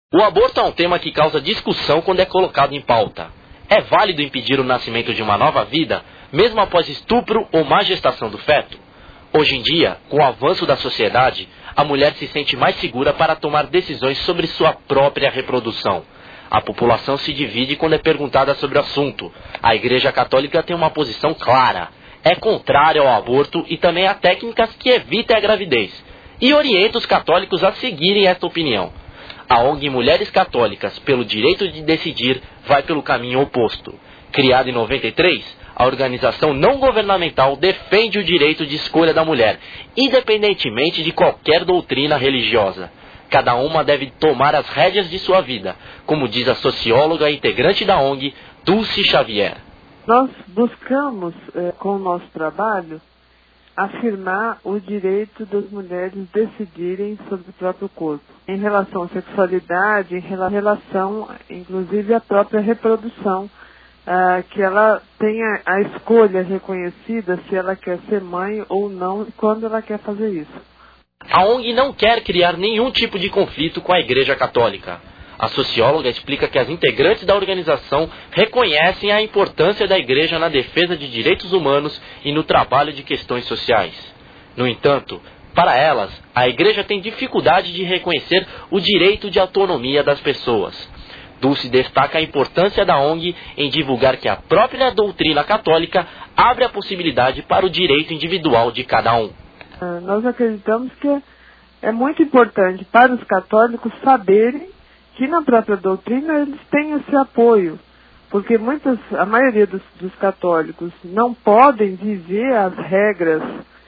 O aborto é um tema que causa discussão quando é colocado em pauta. É válido impedir o nascimento de uma nova vida, mesmo após estupro ou má gestação do feto? Hoje em dia, com o avanço da sociedade, a mulher se sente mais segura para tomar decisões sobre sua própria reprodução. A população se divide quando é perguntada sobre o assunto. A Igreja Católica tem uma posição clara. É contrária ao aborto e também a técnicas que evitem a gravidez. E orienta os católicos a seguirem esta opinião. A ONG Mulheres Católicas pelo Direito de Decidir vai pelo caminho oposto. Criada em 93, a organização não governamental defende o direito de escolha da mulher, independentemente de qualquer doutrina religiosa. Cada uma deve tomar as rédeas de sua vida, como diz a socióloga e integrante da ONG, Dulce Xavier. Nós buscamos, com o nosso trabalho, afirmar o direito das mulheres decidirem sobre o próprio corpo, em relação à sexualidade, em relação, inclusive, à própria reprodução, que ela tenha a escolha reconhecida se ela quer ser mãe ou não e quando ela quer fazer isso. A ONG não quer criar nenhum tipo de conflito com a Igreja Católica. A socióloga explica que as integrantes da organização reconhecem a importância da Igreja na defesa de direitos humanos e no trabalho de questões sociais. No entanto, para elas, a Igreja tem dificuldade de reconhecer o direito de autonomia das pessoas. Dulce destaca a importância da ONG em divulgar que a própria doutrina católica abre a possibilidade para o direito individual de cada um. Nós acreditamos que é muito importante para os católicos saberem que na própria doutrina eles têm esse apoio, porque a maioria dos católicos não podem viver as regras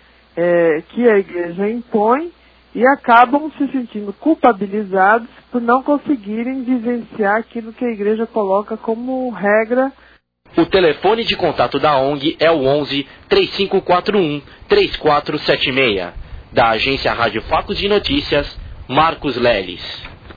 que a Igreja impõe e acabam se sentindo culpabilizados por não conseguirem vivenciar aquilo que a Igreja coloca como regra. O telefone de contato da ONG é o 11 3541 3476. Da agência Rádio Facos de Notícias, Marcos Leles.